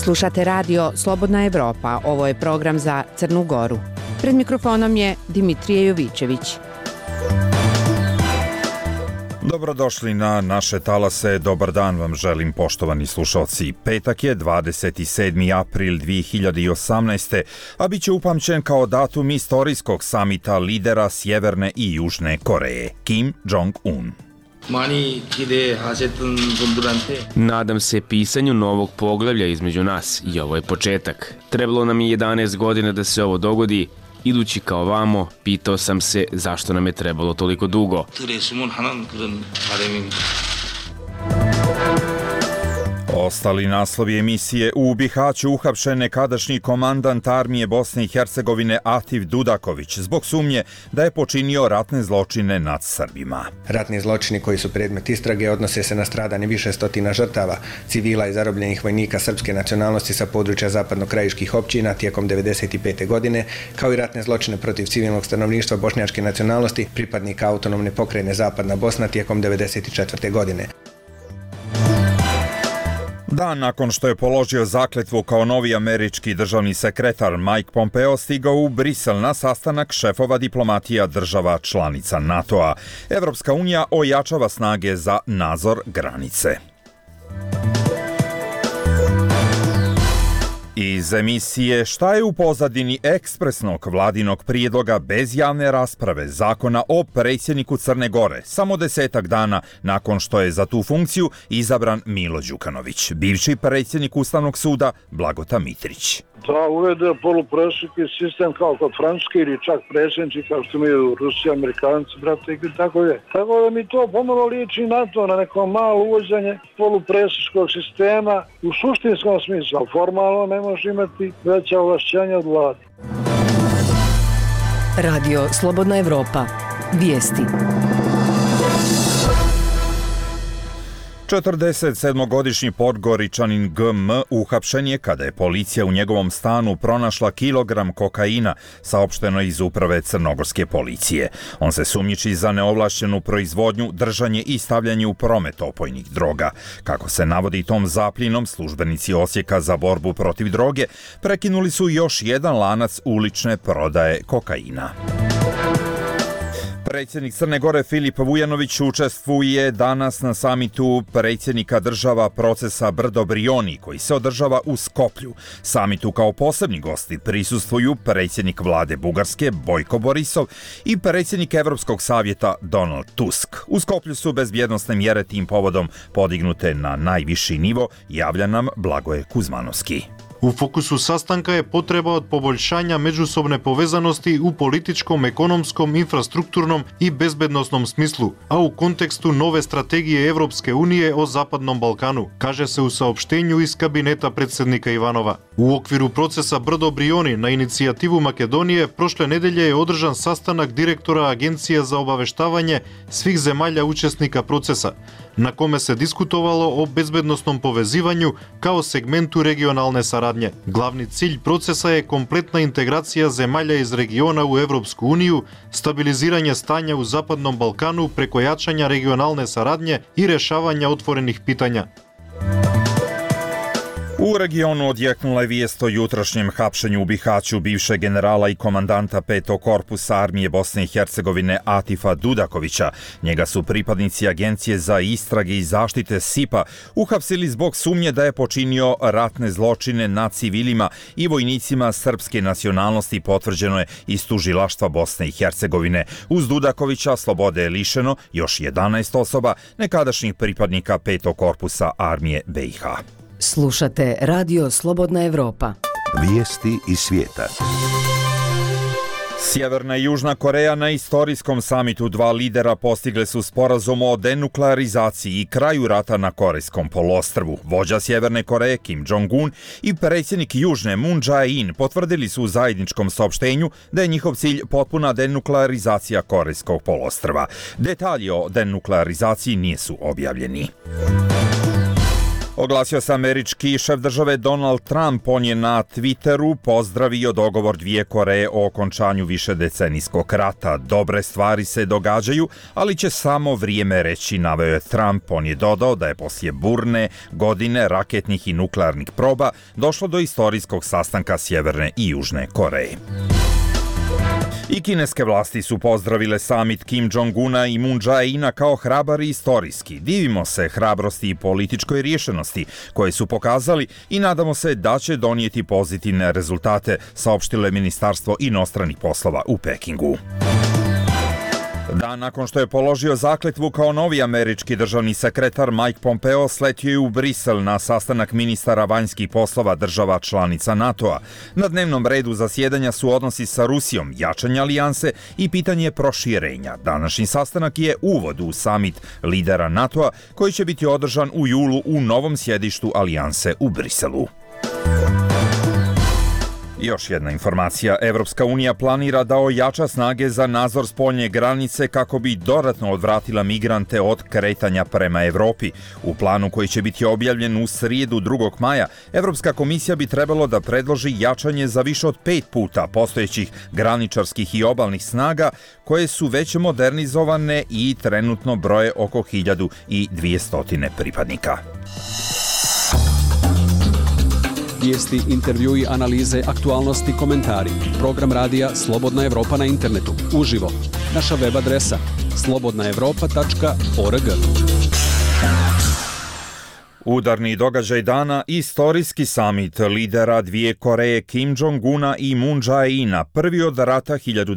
Slušate radio Slobodna Evropa, ovo je program za Crnu Goru. Pred mikrofonom je Dimitrije Jovićević. Dobrodošli na naše talase, dobar dan vam želim poštovani slušalci. Petak je 27. april 2018. a bit će upamćen kao datum istorijskog samita lidera Sjeverne i Južne Koreje, Kim Jong-un. Nadam se pisanju novog poglavlja između nas i ovo je početak. Trebalo nam je 11 godina da se ovo dogodi. Idući kao vamo, pitao sam se zašto nam je trebalo toliko dugo. Ostali naslovi emisije: u Bihaću uhapšen nekadašnji komandant armije Bosne i Hercegovine Atif Dudaković zbog sumnje da je počinio ratne zločine nad Srbima. Ratni zločini koji su predmet istrage odnose se na stradanje više stotina žrtava, civila i zarobljenih vojnika srpske nacionalnosti sa područja zapadno-krajiških općina tijekom 1995. godine, kao i ratne zločine protiv civilnog stanovništva bošnjačke nacionalnosti, pripadnika autonomne pokrajine Zapadna Bosna tijekom 1994. godine. Dan nakon što je položio zakletvu kao novi američki državni sekretar, Mike Pompeo stigao u Brisel na sastanak šefova diplomatija država članica NATO-a. Evropska unija ojačava snage za nadzor granice. Iz emisije šta je u pozadini ekspresnog vladinog prijedloga bez javne rasprave zakona o predsjedniku Crne Gore, samo 10 dana nakon što je za tu funkciju izabran Milo Đukanović, bivši predsjednik Ustavnog suda Blagota Mitrić. Da uvede polupredsjednički sistem kao kod Francuske ili čak predsjednički kao što imaju Rusi, Amerikanci, brate, i tako je. Tako da mi to pomalo liči na to, na neko malo uvođenje polupredsjedničkog sistema u suštinskom smislu, a formalno ne može imati veća ovlašćenja od vlade. Radio Slobodna Evropa. Vijesti. 47-godišnji Podgoričanin GM uhapšen je kada je policija u njegovom stanu pronašla kilogram kokaina, saopšteno iz uprave crnogorske policije. On se sumnjiči za neovlašćenu proizvodnju, držanje i stavljanje u promet opojnih droga. Kako se navodi tom zapljenom, službenici Osijeka za borbu protiv droge prekinuli su još jedan lanac ulične prodaje kokaina. Predsjednik Crne Gore Filip Vujanović učestvuje danas na samitu predsjednika država procesa Brdo Brioni koji se održava u Skoplju. Samitu kao posebni gosti prisustvuju predsjednik vlade Bugarske Bojko Borisov i predsjednik Evropskog savjeta Donald Tusk. U Skoplju su bezbjednosne mjere tim povodom podignute na najviši nivo, javlja nam Blagoje Kuzmanovski. U fokusu sastanka je potreba od poboljšanja međusobne povezanosti u političkom, ekonomskom, infrastrukturnom i bezbednosnom smislu, a u kontekstu nove strategije Evropske unije o Zapadnom Balkanu, kaže se u saopštenju iz kabineta predsjednika Ivanova. U okviru procesa Brdo Brioni na inicijativu Makedonije prošle nedelje je održan sastanak direktora Agencije za obaveštavanje svih zemalja učesnika procesa, na kome se diskutovalo o bezbednosnom povezivanju kao segmentu regionalne saradnje. Glavni cilj procesa je kompletna integracija zemalja iz regiona u Evropsku uniju, stabiliziranje stanja u Zapadnom Balkanu preko jačanja regionalne saradnje i rješavanja otvorenih pitanja. U regionu odjeknula je vijest o jutrašnjem hapšenju u Bihaću bivšeg generala i komandanta 5. korpusa armije Bosne i Hercegovine Atifa Dudakovića. Njega su pripadnici Agencije za istrage i zaštite SIP-a uhapsili zbog sumnje da je počinio ratne zločine nad civilima i vojnicima srpske nacionalnosti, potvrđeno je iz tužilaštva Bosne i Hercegovine. Uz Dudakovića slobode je lišeno još 11 osoba, nekadašnjih pripadnika 5. korpusa armije BiH. Slušate Radio Slobodna Evropa. Vijesti iz svijeta. Sjeverna i Južna Koreja na istorijskom samitu dva lidera postigle su sporazum o denuklearizaciji i kraju rata na Korejskom poluostrvu. Vođa Sjeverne Koreje Kim Jong-un i predsjednik Južne Moon Jae-in potvrdili su u zajedničkom saopštenju da je njihov cilj potpuna denuklearizacija Korejskog poluostrva. Detalji o denuklearizaciji nisu objavljeni. Oglasio se američki šef države Donald Trump. On je na Twitteru pozdravio dogovor dvije Koreje o okončanju višedecenijskog rata. Dobre stvari se događaju, ali će samo vrijeme reći, naveo je Trump. On je dodao da je poslije burne godine raketnih i nuklearnih proba došlo do istorijskog sastanka Sjeverne i Južne Koreje. I kineske vlasti su pozdravile samit Kim Jong-una i Moon Jae-ina kao hrabar i istorijski. Divimo se hrabrosti i političkoj rješenosti koje su pokazali i nadamo se da će donijeti pozitivne rezultate, saopštilo je Ministarstvo inostranih poslova u Pekingu. Dan nakon što je položio zakletvu kao novi američki državni sekretar, Mike Pompeo sletio je u Brisel na sastanak ministara vanjskih poslova država članica NATO-a. Na dnevnom redu zasjedanja su odnosi sa Rusijom, jačanje alijanse i pitanje proširenja. Današnji sastanak je uvod u samit lidera NATO-a koji će biti održan u julu u novom sjedištu alijanse u Briselu. Još jedna informacija. Evropska unija planira da ojača snage za nadzor spoljne granice kako bi dodatno odvratila migrante od kretanja prema Evropi. U planu koji će biti objavljen u srijedu 2. maja, Evropska komisija bi trebalo da predloži jačanje za više od 5 puta postojećih graničarskih i obalnih snaga koje su već modernizovane i trenutno broje oko 1200 pripadnika. Vijesti, intervjui, analize, aktualnosti, komentari. Program radija Slobodna Evropa na internetu. Uživo. Naša web adresa slobodnaevropa.org. Udarni događaj dana, istorijski samit lidera dvije Koreje Kim Jong-una i Moon Jae-ina, prvi od rata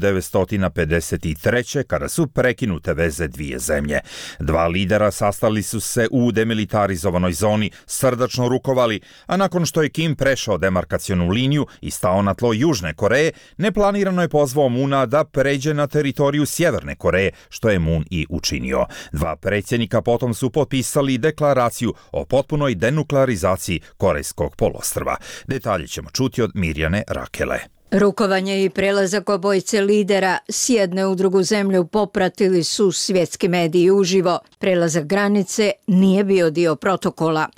1953. kada su prekinute veze dvije zemlje. Dva lidera sastali su se u demilitarizovanoj zoni, srdačno rukovali, a nakon što je Kim prešao demarkacionu liniju i stao na tlo Južne Koreje, neplanirano je pozvao Moona da pređe na teritoriju Sjeverne Koreje, što je Moon i učinio. Dva predsjednika potom su potpisali deklaraciju o potpunoj denuklearizaciji Korejskog poluostrva. Detalje ćemo čuti od Mirjane Rakele. Rukovanje i prelazak obojice lidera s jedne u drugu zemlju popratili su svjetski mediji uživo. Prelazak granice nije bio dio protokola.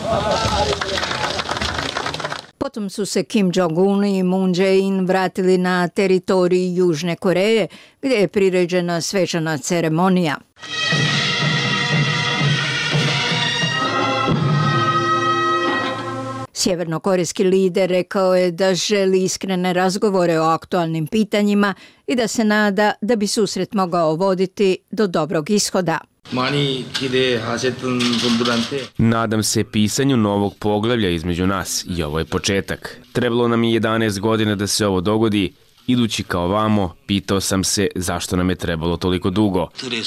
Potom su se Kim Jong-un i Moon Jae-in vratili na teritoriju Južne Koreje, gdje je priređena svečana ceremonija. Sjevernokorejski lider rekao je da želi iskrene razgovore o aktualnim pitanjima i da se nada da bi susret mogao voditi do dobrog ishoda. Nadam se pisanju novog poglavlja između nas i ovo je početak. Trebalo nam je 11 godina da se ovo dogodi. Idući kao vamo, pitao sam se zašto nam je trebalo toliko dugo.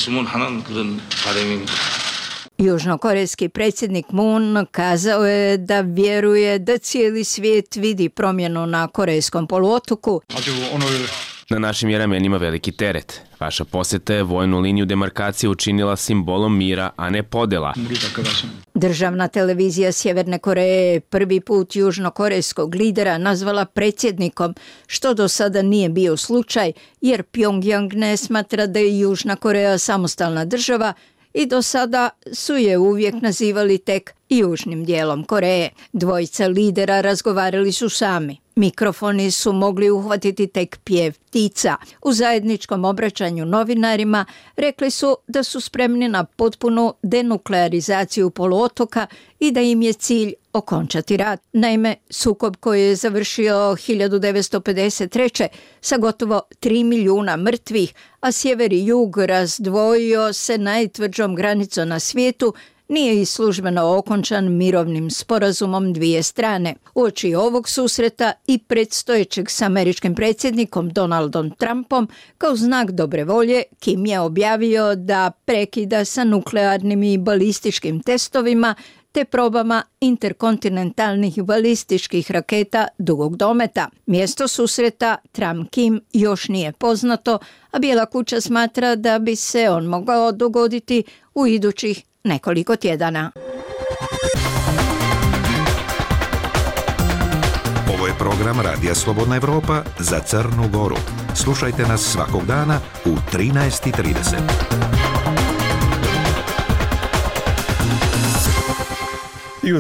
Južnokorejski predsjednik Moon kazao je da vjeruje da cijeli svijet vidi promjenu na Korejskom poluotoku. Na našim je ramenima veliki teret. Vaša posjeta je vojnu liniju demarkacije učinila simbolom mira, a ne podela. Državna televizija Sjeverne Koreje prvi put južnokorejskog lidera nazvala predsjednikom, što do sada nije bio slučaj, jer Pyongyang ne smatra da je Južna Koreja samostalna država i do sada su je uvijek nazivali tek južnim dijelom Koreje. Dvojica lidera razgovarali su sami. Mikrofoni su mogli uhvatiti tek pjev ptica. U zajedničkom obraćanju novinarima rekli su da su spremni na potpunu denuklearizaciju poluotoka i da im je cilj okončati rat. Naime, sukob koji je završio 1953. sa gotovo 3 milijuna mrtvih, a sjever i jug razdvojio se najtvrđom granicom na svijetu, nije i službeno okončan mirovnim sporazumom dvije strane. Uoči ovog susreta i predstojećeg s američkim predsjednikom Donaldom Trumpom, kao znak dobre volje, Kim je objavio da prekida sa nuklearnim i balističkim testovima te probama interkontinentalnih balističkih raketa dugog dometa. Mjesto susreta Trump-Kim još nije poznato, a Bijela kuća smatra da bi se on mogao dogoditi u idućih nekoliko tjedana. Ovo je program Radija Slobodna Evropa za Crnu Goru. Slušajte nas svakog dana u 13:30. I u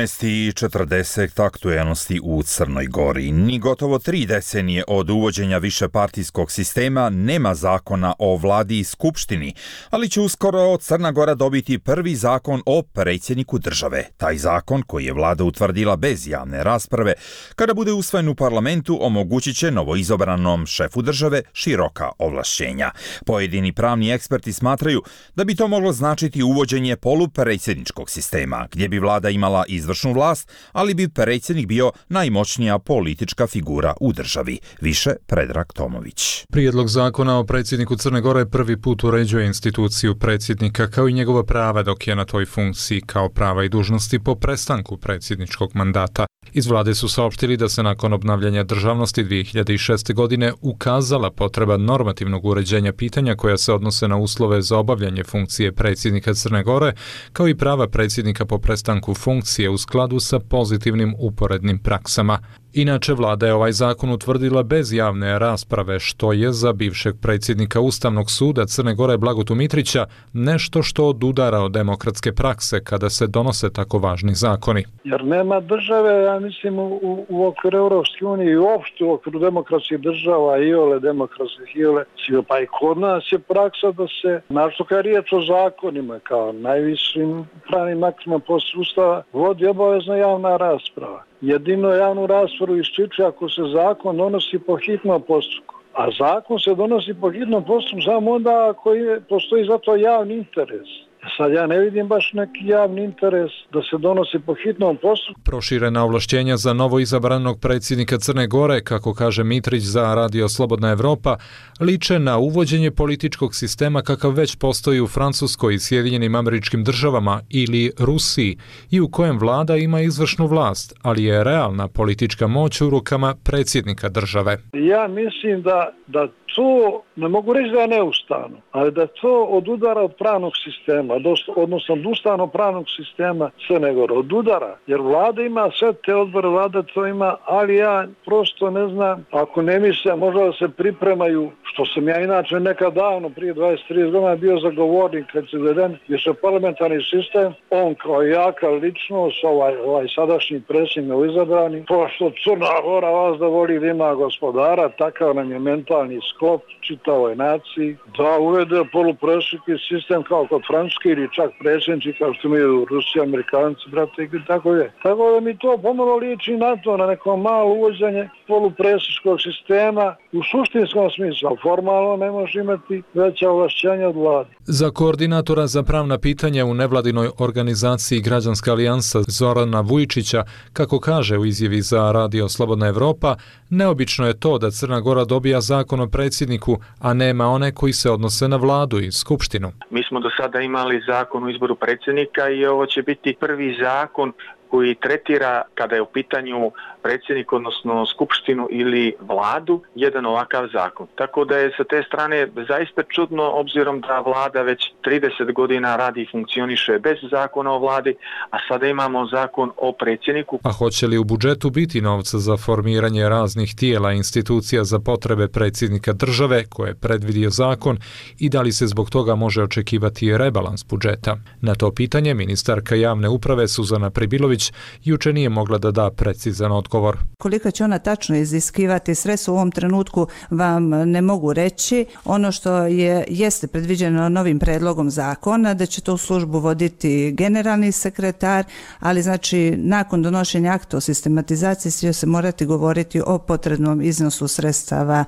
13:40 aktuelnosti u Crnoj Gori. Ni gotovo 3 decenije od uvođenja višepartijskog sistema nema zakona o vladi i skupštini, ali će uskoro Crna Gora dobiti prvi zakon o predsjedniku države. Taj zakon, koji je vlada utvrdila bez javne rasprave, kada bude usvojen u parlamentu, omogućit će novoizabranom šefu države široka ovlašćenja. Pojedini pravni eksperti smatraju da bi to moglo značiti uvođenje polupredsjedničkog sistema, gdje bi vlada imala izvršnu vlast, ali bi predsjednik bio najmoćnija politička figura u državi. Više Predrag Tomović. Prijedlog zakona o predsjedniku Crne Gore prvi put uređuje instituciju predsjednika kao i njegova prava dok je na toj funkciji, kao prava i dužnosti po prestanku predsjedničkog mandata. Iz vlade su saopštili da se nakon obnavljanja državnosti 2006. godine ukazala potreba normativnog uređenja pitanja koja se odnose na uslove za obavljanje funkcije predsjednika Crne Gore, kao i prava predsjednika po prestanku funkcije u skladu sa pozitivnim uporednim praksama. Inače, vlada je ovaj zakon utvrdila bez javne rasprave, što je za bivšeg predsjednika Ustavnog suda Crne Gore Blagotu Mitrića nešto što odudara od demokratske prakse kada se donose tako važni zakoni. Jer nema države, ja mislim, u okviru Europske unije i uopšte u okviru demokratskih država, iole demokratskih, pa i kod nas je praksa da se, našto kad je riječ o zakonima, kao najvišim pravnim aktima poslije Ustava, vodi obavezna javna rasprava. Jedino javnu raspravu ističe ako se zakon donosi po hitnom postupku. A zakon se donosi po hitnom postupku samo onda ako postoji za to javni interes. Sad ja ne vidim baš neki javni interes da se donosi po hitnom postupku. Proširena ovlašćenja za novoizabranog predsjednika Crne Gore, kako kaže Mitrić za Radio Slobodna Evropa, liče na uvođenje političkog sistema kakav već postoji u Francuskoj i Sjedinjenim Američkim Državama ili Rusiji i u kojem vlada ima izvršnu vlast, ali je realna politička moć u rukama predsjednika države. Ja mislim da to, ne mogu reći da je neustavno, ali da to odudara od pravnog sistema, odnosno od ustavno-pravnog sistema Crne Gore. Odudara, jer vlada ima sve te odbore, vlada to ima, ali ja prosto ne znam, ako ne misle, možda da se pripremaju, što sam ja inače nekad davno, prije 20-30 godina bio zagovornik kad se uveden višeparlamentarni sistem, on kao jaka ličnost, ovaj sadašnji predsjednik izabrani, pošto Crna Gora vas da voli da ima gospodara, takav nam je mentalni sklop čitavoj naciji, da uvede polupredsjednički sistem kao kod Francuske ili čak predsjednici kao što imaju Rusija, Amerikanci, brate, i tako je. Tako da mi to pomalo liči na to, na neko malo uvođenje polupredsjedničkog sistema u suštinskom smislu, ali formalno ne može imati veća ovlašćenja od vlade. Za koordinatora za pravna pitanja u nevladinoj organizaciji Građanska alijansa Zorana Vujčića, kako kaže u izjavi za Radio Slobodna Evropa, neobično je to da Crna Gora dobija zakon o predsjedniku, a nema one koji se odnose na vladu i skupštinu. Mi smo do sada imali zakon o izboru predsjednika i ovo će biti prvi zakon koji tretira, kada je u pitanju predsjednik, odnosno skupštinu ili vladu, jedan ovakav zakon. Tako da je sa te strane zaista čudno, obzirom da vlada već 30 godina radi i funkcioniše bez zakona o vladi, a sada imamo zakon o predsjedniku. A hoće li u budžetu biti novca za formiranje raznih tijela i institucija za potrebe predsjednika države, koje je predvidio zakon, i da li se zbog toga može očekivati rebalans budžeta? Na to pitanje ministarka javne uprave Suzana Pribilović juče nije mogla da da precizan odgovor. Koliko će ona tačno iziskivati sredstva u ovom trenutku vam ne mogu reći. Ono što jeste predviđeno novim predlogom zakona, da će to u službu voditi generalni sekretar, ali znači nakon donošenja akta o sistematizaciji će se morati govoriti o potrebnom iznosu sredstava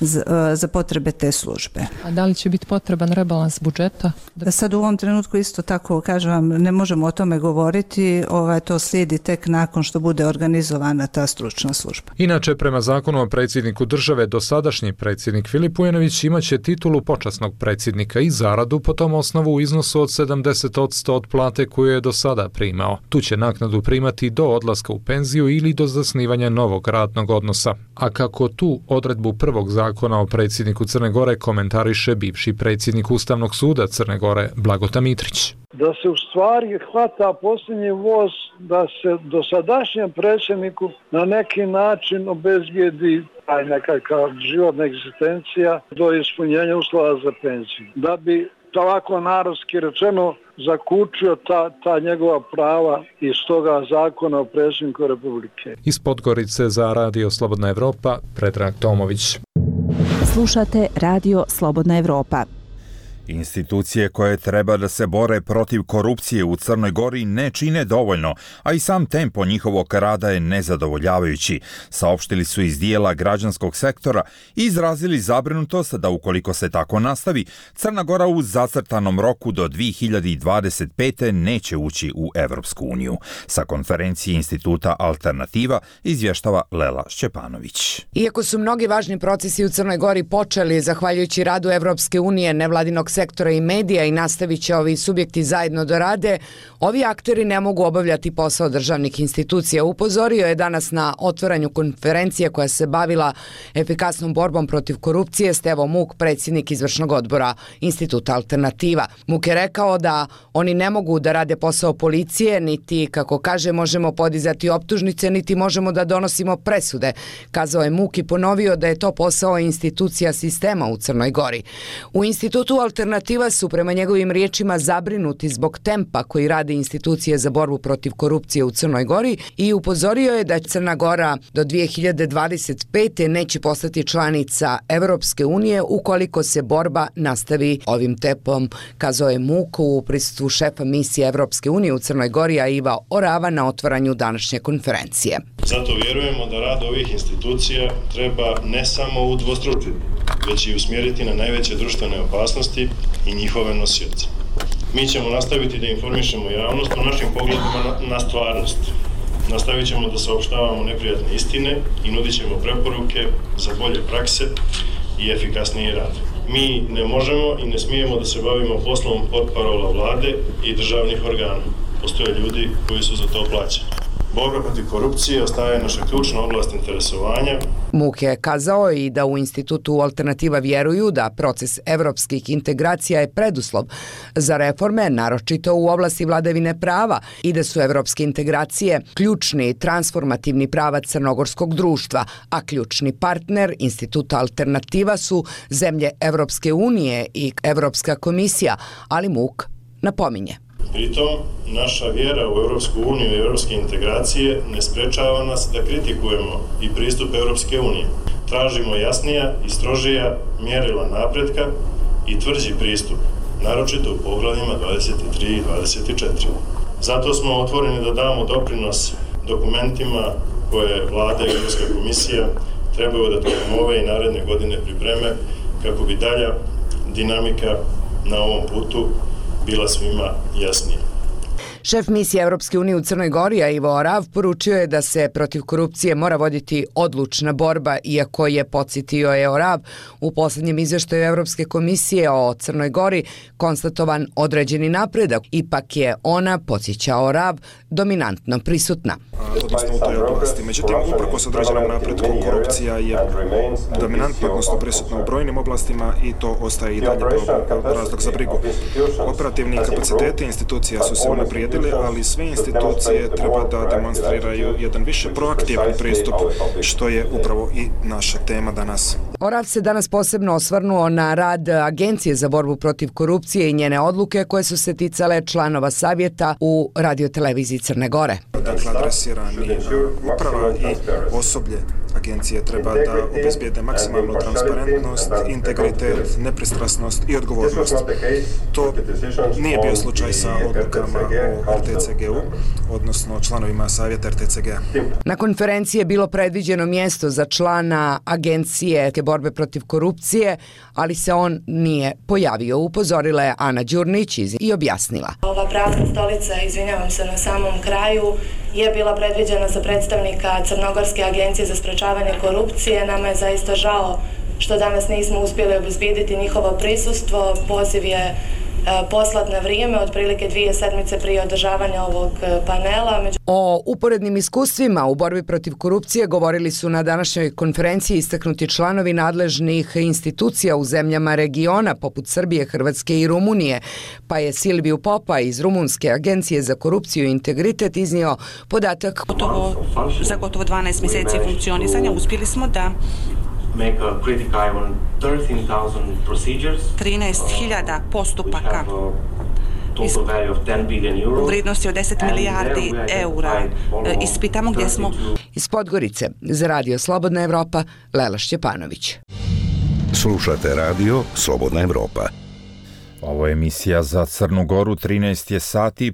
za potrebe te službe. A da li će biti potreban rebalans budžeta? Sad u ovom trenutku isto tako, kažem vam, ne možemo o tome govoriti, to slijedi tek nakon što bude organizovana ta stručna služba. Inače, prema zakonu o predsjedniku države, dosadašnji predsjednik Filip Vujanović imaće titulu počasnog predsjednika i zaradu po tom osnovu u iznosu od 70% od plate koju je do sada primao. Tu će naknadu primati do odlaska u penziju ili do zasnivanja novog radnog odnosa. A kako tu odredbu prvog zakona o predsjedniku Crne Gore komentariše bivši predsjednik Ustavnog suda Crne Gore Blagota Mitrić. Da se u stvari hvata posljednji voz, da se dosadašnjem predsjedniku na neki način obezbijedi taj nekakav životna egzistencija do ispunjenja uslova za penziju. Da bi, ovako narodski rečeno, zakučio ta njegova prava iz toga zakona o predsjedniku Republike. Iz Podgorice za Radio Slobodna Evropa, Predrag Tomović. Slušate Radio Slobodna Evropa. Institucije koje treba da se bore protiv korupcije u Crnoj Gori ne čine dovoljno, a i sam tempo njihovog rada je nezadovoljavajući, saopštili su iz dijela građanskog sektora i izrazili zabrinutost da ukoliko se tako nastavi, Crna Gora u zacrtanom roku do 2025. neće ući u Evropsku uniju. Sa konferencije Instituta Alternativa izvještava Lela Šćepanović. Iako su mnogi važni procesi u Crnoj Gori počeli zahvaljujući radu Evropske unije, nevladinog sektora i medija i nastavit će ovi subjekti zajedno da rade, ovi akteri ne mogu obavljati posao državnih institucija. Upozorio je danas na otvaranju konferencije koja se bavila efikasnom borbom protiv korupcije Stevo Muk, predsjednik izvršnog odbora Instituta Alternativa. Muk je rekao da oni ne mogu da rade posao policije, niti, kako kaže, možemo podizati optužnice, niti možemo da donosimo presude. Kazao je Muk i ponovio da je to posao institucija sistema u Crnoj Gori. U Institutu Alternativa su prema njegovim riječima zabrinuti zbog tempa koji rade institucije za borbu protiv korupcije u Crnoj Gori i upozorio je da Crna Gora do 2025. neće postati članica Evropske unije ukoliko se borba nastavi ovim tempom, kazao je Muk u prisustvu šefa misije Evropske unije u Crnoj Gori Iva Orava na otvaranju današnje konferencije. Zato vjerujemo da rad ovih institucija treba ne samo udvostručiti, već i usmjeriti na najveće društvene opasnosti i njihove nosioce. Mi ćemo nastaviti da informišemo javnost o našim pogledima na stvarnost. Nastavit ćemo da saopštavamo neprijatne istine i nudit ćemo preporuke za bolje prakse i efikasniji rad. Mi ne možemo i ne smijemo da se bavimo poslom portparola vlade i državnih organa. Postoje ljudi koji su za to plaćeni. Borba protiv korupcije ostaje naša ključna oblast interesovanja. Muk je kazao i da u Institutu Alternativa vjeruju da proces evropskih integracija je preduslov za reforme, naročito u oblasti vladavine prava, i da su evropske integracije ključni transformativni pravac crnogorskog društva, a ključni partner Instituta Alternativa su zemlje Evropske unije i Evropska komisija, ali Muk napominje. Pritom, naša vjera u Europsku uniju i europske integracije ne sprečava nas da kritikujemo i pristup Europske unije. Tražimo jasnija i strožija mjerila napretka i tvrđi pristup, naročito u poglavljima 23 i 24. Zato smo otvoreni da damo doprinos dokumentima koje Vlada i Europska komisija trebaju da tokom ove i naredne godine pripreme kako bi dalja dinamika na ovom putu bila svima jasnija. Šef misije Evropske unije u Crnoj Gori Ivo Orav poručio je da se protiv korupcije mora voditi odlučna borba, iako je, podsjetio je Orav, u posljednjem izvještaju Evropske komisije o Crnoj Gori konstatovan određeni napredak. Ipak je ona, podsjeća Orav, dominantno prisutna. Odnosno u toj oblasti. Međutim, uprkos određenom napretku, korupcija je dominantna, odnosno prisutna u brojnim oblastima i to ostaje i dalje razlog za brigu. Operativni kapaciteti institucija su se unaprijedili, ali sve institucije treba da demonstriraju jedan više proaktivan pristup, što je upravo i naša tema danas. Orav se danas posebno osvrnuo na rad Agencije za borbu protiv korupcije i njene odluke koje su se ticale članova savjeta u radioteleviziji Crne Gore. Dakle, adresirani uprava i osoblje agencije treba da obezbijede maksimalnu transparentnost, integritet, nepristrasnost i odgovornost. To nije bio slučaj sa odlukama o RTCG-u, odnosno članovima savjeta RTCG-a. Na konferenciji je bilo predviđeno mjesto za člana Agencije borbe protiv korupcije, ali se on nije pojavio. Upozorila je Ana Đurnić i objasnila. Ova prazna stolica, izvinjavam se na samom kraju, je bila predviđena za predstavnika Crnogorske agencije za sprečavanje korupcije. Nama je zaista žao što danas nismo uspjeli obezbijediti njihovo prisustvo. Poziv je poslat na vrijeme, otprilike 2 sedmice prije održavanja ovog panela. O uporednim iskustvima u borbi protiv korupcije govorili su na današnjoj konferenciji istaknuti članovi nadležnih institucija u zemljama regiona poput Srbije, Hrvatske i Rumunije, pa je Silviju Popa iz Rumunske agencije za korupciju i integritet iznio podatak. Za gotovo 12 mjeseci funkcionisanja uspjeli smo da 13.000 postupaka u vrijednosti od 10 milijardi eura. Ispitamo gdje smo. Iz Podgorice, za Radio Slobodna Evropa, Lela Šćepanović. Slušate radio Slobodna Evropa. Ovo je emisija za Crnu Goru, 13 je sati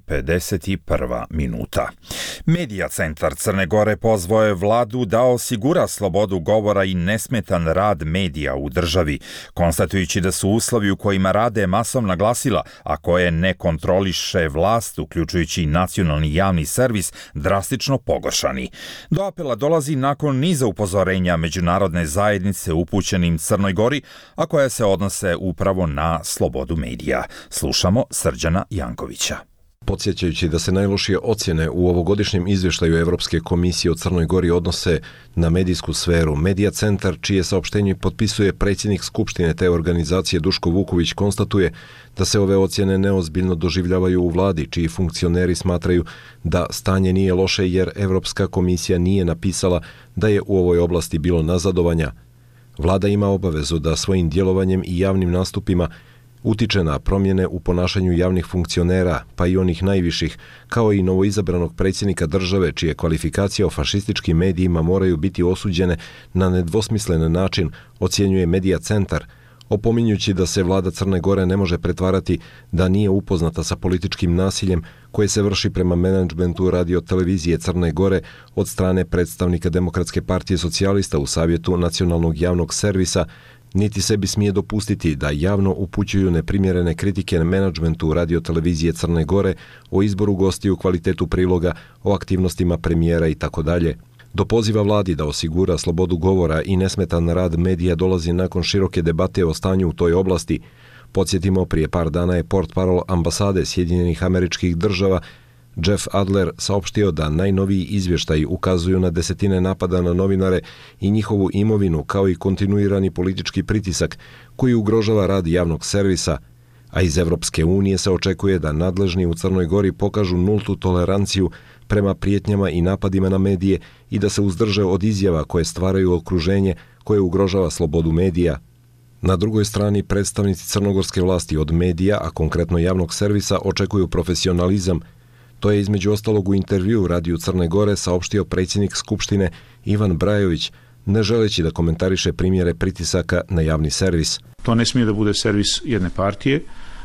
51 minuta. Medija centar Crne Gore pozvao je vladu da osigura slobodu govora i nesmetan rad medija u državi, konstatujući da su uslovi u kojima rade masovna glasila, a koje ne kontroliše vlast, uključujući nacionalni javni servis, drastično pogoršani. Do apela dolazi nakon niza upozorenja međunarodne zajednice upućenim Crnoj Gori, a koje se odnose upravo na slobodu medija. Slušamo Srđana Jankovića. Podsjećajući da se najlošije ocjene u ovogodišnjem izvještaju Evropske komisije o Crnoj Gori odnose na medijsku sferu, Medija centar, čije saopštenje potpisuje predsjednik Skupštine te organizacije Duško Vuković, konstatuje da se ove ocjene neozbiljno doživljavaju u vladi, čiji funkcioneri smatraju da stanje nije loše jer Evropska komisija nije napisala da je u ovoj oblasti bilo nazadovanja. Vlada ima obavezu da svojim djelovanjem i javnim nastupima utiče na promjene u ponašanju javnih funkcionera, pa i onih najviših, kao i novoizabranog predsjednika države, čije kvalifikacije o fašističkim medijima moraju biti osuđene na nedvosmislen način, ocjenjuje Medija centar, opominjući da se vlada Crne Gore ne može pretvarati da nije upoznata sa političkim nasiljem koje se vrši prema menadžmentu radio televizije Crne Gore od strane predstavnika Demokratske partije socijalista u Savjetu nacionalnog javnog servisa, niti sebi smije dopustiti da javno upućuju neprimjerene kritike na menadžmentu radio televizije Crne Gore o izboru gostiju, kvalitetu priloga, o aktivnostima premijera itd. Do poziva vladi da osigura slobodu govora i nesmetan rad medija dolazi nakon široke debate o stanju u toj oblasti. Podsjetimo, prije par dana je portparol ambasade Sjedinjenih Američkih Država Jeff Adler saopštio da najnoviji izvještaji ukazuju na desetine napada na novinare i njihovu imovinu, kao i kontinuirani politički pritisak koji ugrožava rad javnog servisa, a iz Evropske unije se očekuje da nadležni u Crnoj Gori pokažu nultu toleranciju prema prijetnjama i napadima na medije i da se uzdrže od izjava koje stvaraju okruženje koje ugrožava slobodu medija. Na drugoj strani, predstavnici crnogorske vlasti od medija, a konkretno javnog servisa, očekuju profesionalizam. To je između ostalog u intervjuu Radiju Crne Gore saopštio predsjednik Skupštine Ivan Brajović, ne želeći da komentariše primjere pritisaka na javni servis. To ne smije da bude servis jedne partije,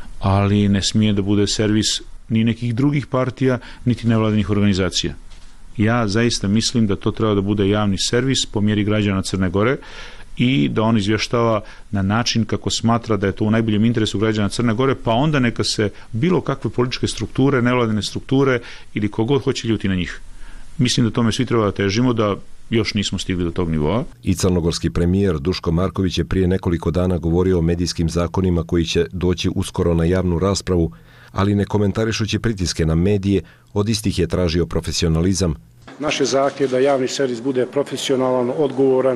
ali ne smije da bude servis ni nekih drugih partija, niti nevladinih organizacija. Ja zaista mislim da to treba da bude javni servis po mjeri građana Crne Gore i da on izvještava na način kako smatra da je to u najboljem interesu građana Crne Gore, pa onda neka se bilo kakve političke strukture, nevladine strukture ili kogod hoće ljuti na njih. Mislim da tome svi treba da težimo, da još nismo stigli do tog nivoa. I crnogorski premijer Duško Marković je prije nekoliko dana govorio o medijskim zakonima koji će doći uskoro na javnu raspravu, ali ne komentarišući pritiske na medije, od istih je tražio profesionalizam. Naš je zahtjev da javni servis bude profesionalan, odgovoran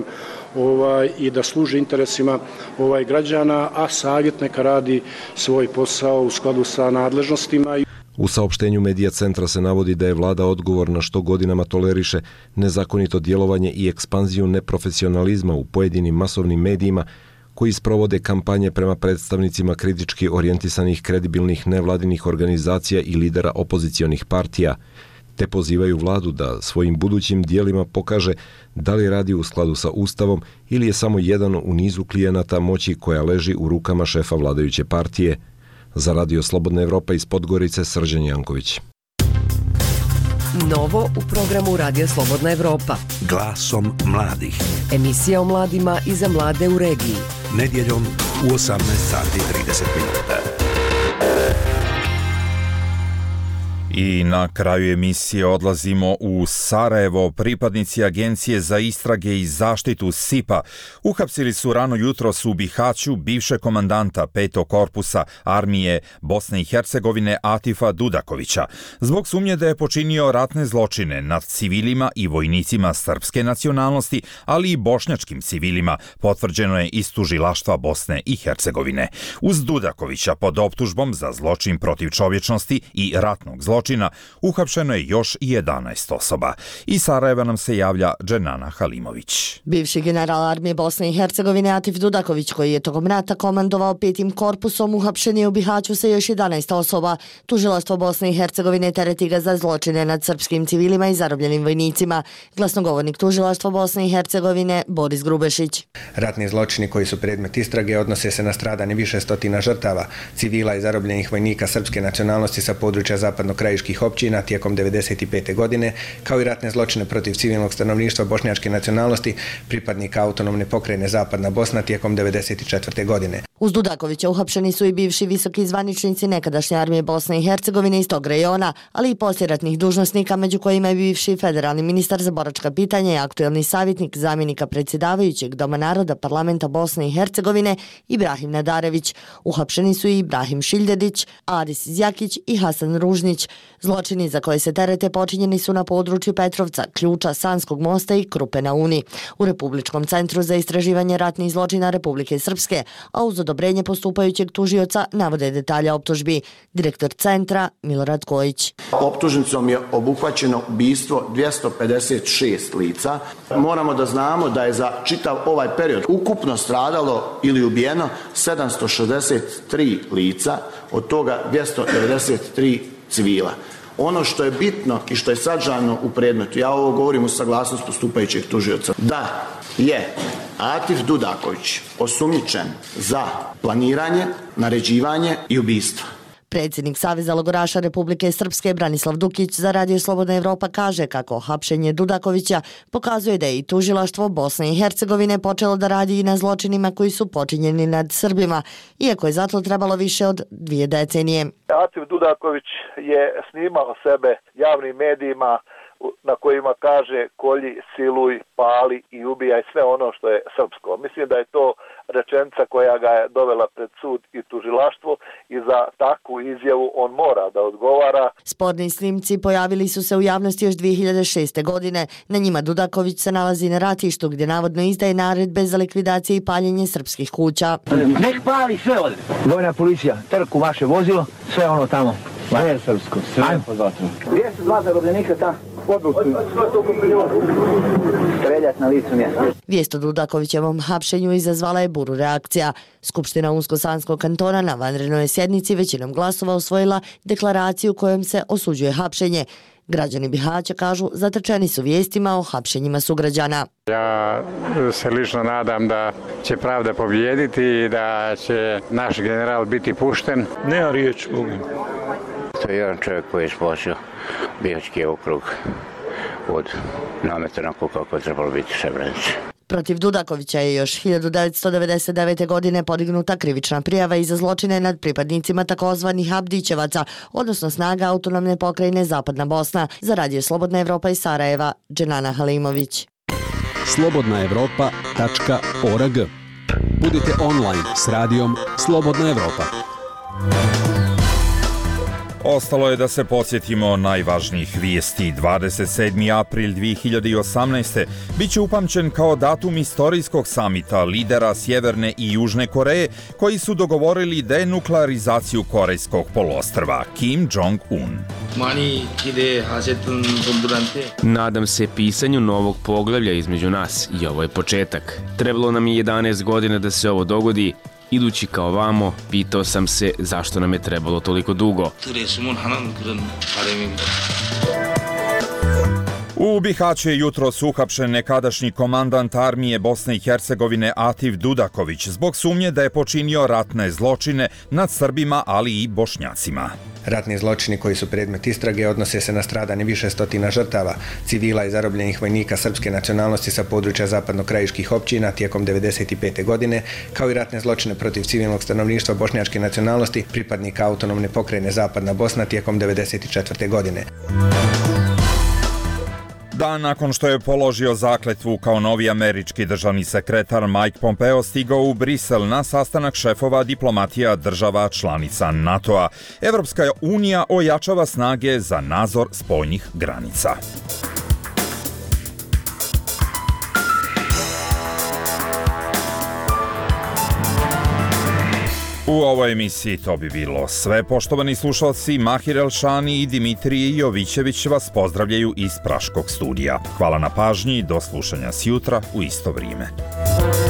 i da služi interesima građana, a savjet neka radi svoj posao u skladu sa nadležnostima. U saopštenju Medija centra se navodi da je vlada odgovorna što godinama toleriše nezakonito djelovanje i ekspanziju neprofesionalizma u pojedinim masovnim medijima koji sprovode kampanje prema predstavnicima kritički orijentisanih kredibilnih nevladinih organizacija i lidera opozicionih partija, te pozivaju vladu da svojim budućim dijelima pokaže da li radi u skladu sa Ustavom ili je samo jedan u nizu klijenata moći koja leži u rukama šefa vladajuće partije. Za Radio Slobodna Evropa iz Podgorice, Srđan Janković. Novo u programu Radio Slobodna Evropa. Glasom mladih. Emisija o mladima i za mlade u regiji. Nedjeljom u 18 sati 30 minuta. I na kraju emisije odlazimo u Sarajevo. Pripadnici Agencije za istrage i zaštitu SIP-a uhapsili su rano jutros u Bihaću bivšeg komandanta 5. korpusa armije Bosne i Hercegovine Atifa Dudakovića zbog sumnje da je počinio ratne zločine nad civilima i vojnicima srpske nacionalnosti, ali i bošnjačkim civilima, potvrđeno je iz tužilaštva Bosne i Hercegovine. Uz Dudakovića pod optužbom za zločin protiv čovječnosti i ratnog zločina zločina uhapšeno je još 11 osoba. Iz Sarajeva nam se javlja Dženana Halimović. Bivši general armije Bosne i Hercegovine Atif Dudaković, koji je tokom rata komandovao 5. korpusom, uhapšen je u Bihaću sa još 11 osoba. Tužilaštvo Bosne i Hercegovine tereti ga za zločine nad srpskim civilima i zarobljenim vojnicima. Glasnogovornik tužilaštva Bosne i Hercegovine Boris Grubešić. Ratni zločini koji su predmet istrage odnose se na stradanje više stotina žrtava, civila i zarobljenih vojnika srpske nacionalnosti sa područja zapadno-krajiških općina tijekom 1995. godine, kao i ratne zločine protiv civilnog stanovništva bošnjačke nacionalnosti, pripadnika autonomne pokrajine Zapadna Bosna tijekom 1994. godine. Uz Dudakovića uhapšeni su i bivši visoki zvaničnici nekadašnje armije Bosne i Hercegovine iz tog rejona, ali i poslijeratnih dužnosnika, među kojima je bivši federalni ministar za boračka pitanja i aktuelni savjetnik zamjenika predsjedavajućeg Doma naroda parlamenta Bosne i Hercegovine Ibrahim Nadarević. Uhapšeni su i Ibrahim Šiljedić, Aris Zjakić i Hasan Ružnić. Zločini za koje se terete počinjeni su na području Petrovca, Ključa, Sanskog mosta i Krupe na Uni. U Republičkom centru za istraživanje ratnih zločina Republike Srpske, a uz odobrenje postupajućeg tužioca navode detalja optužbi. Direktor centra Milorad Kojić. Optužnicom je obuhvaćeno ubistvo 256 lica. Moramo da znamo da je za čitav ovaj period ukupno stradalo ili ubijeno 763 lica, od toga 293 civila. Ono što je bitno i što je sadržano u predmetu, ja ovo govorim u saglasnost postupajućeg tužioca, da je Atif Dudaković osumnjičen za planiranje, naređivanje i ubistvo. Predsjednik Saveza logoraša Republike Srpske Branislav Dukić za Radio Slobodna Evropa kaže kako hapšenje Dudakovića pokazuje da je i tužilaštvo Bosne i Hercegovine počelo da radi i na zločinima koji su počinjeni nad Srbima, iako je zato trebalo više od 2 decenije. Atif Dudaković je snimao sebe javnim medijima na kojima kaže kolji, siluj, pali i ubijaj sve ono što je srpsko. Mislim da je to rečenica koja ga je dovela pred sud i tužilaštvo i za takvu izjavu on mora da odgovara. Sporni snimci pojavili su se u javnosti još 2006. godine. Na njima Dudaković se nalazi na ratištu gdje navodno izdaje naredbe za likvidacije i paljenje srpskih kuća. Nek pali sve ovdje. Vojna policija, trku vaše vozilo, sve ono tamo. Sve je srpsko, sve je pozvatno. Gdje su 2 zarobljenika ta? Streljat na licu mjesta. Vijest o Dudakovićevom hapšenju izazvala je buru reakcija. Skupština Unsko-Sanskog kantona na vanrednoj sjednici većinom glasova usvojila deklaraciju kojom se osuđuje hapšenje. Građani Bihaća kažu zatrčeni su vijestima o hapšenjima sugrađana. Ja se lično nadam da će pravda pobijediti i da će naš general biti pušten. Nema riječ, Bogim. To je jedan čovjek koji je spasio Bihaćki okrug od nameta onako kako je trebalo biti Srebrenici. Protiv Dudakovića je još 1999. godine podignuta krivična prijava i za zločine nad pripadnicima takozvanih Abdićevaca, odnosno snaga autonomne pokrajine Zapadna Bosna. Za Radio Slobodna Evropa iz Sarajeva, Dženana Halimović. slobodnaevropa.org. Budite online s radijom Slobodna Evropa. Ostalo je da se podsjetimo najvažnijih vijesti. 27. april 2018. biće upamćen kao datum istorijskog samita lidera Sjeverne i Južne Koreje koji su dogovorili denuklearizaciju Korejskog poluostrva. Kim Jong-un. Nadam se pisanju novog poglavlja između nas i ovo je početak. Trebalo nam je 11 godina da se ovo dogodi. Idući kao vamo, pitao sam se zašto nam je trebalo toliko dugo. U Bihaću je jutros uhapšen nekadašnji komandant armije Bosne i Hercegovine Atif Dudaković zbog sumnje da je počinio ratne zločine nad Srbima, ali i Bošnjacima. Ratni zločini koji su predmet istrage odnose se na stradanje više stotina žrtava, civila i zarobljenih vojnika srpske nacionalnosti sa područja zapadno-krajiških općina tijekom 1995. godine, kao i ratne zločine protiv civilnog stanovništva bošnjačke nacionalnosti, pripadnika autonomne pokrajine Zapadna Bosna tijekom 1994. godine. Dan nakon što je položio zakletvu kao novi američki državni sekretar, Mike Pompeo stigao u Brisel na sastanak šefova diplomatija država članica NATO-a. Evropska unija ojačava snage za nadzor spoljnih granica. U ovoj emisiji to bi bilo sve. Poštovani slušalci, Mahir Elšani i Dimitrije Jovićević vas pozdravljaju iz Praškog studija. Hvala na pažnji i do slušanja sjutra u isto vrijeme.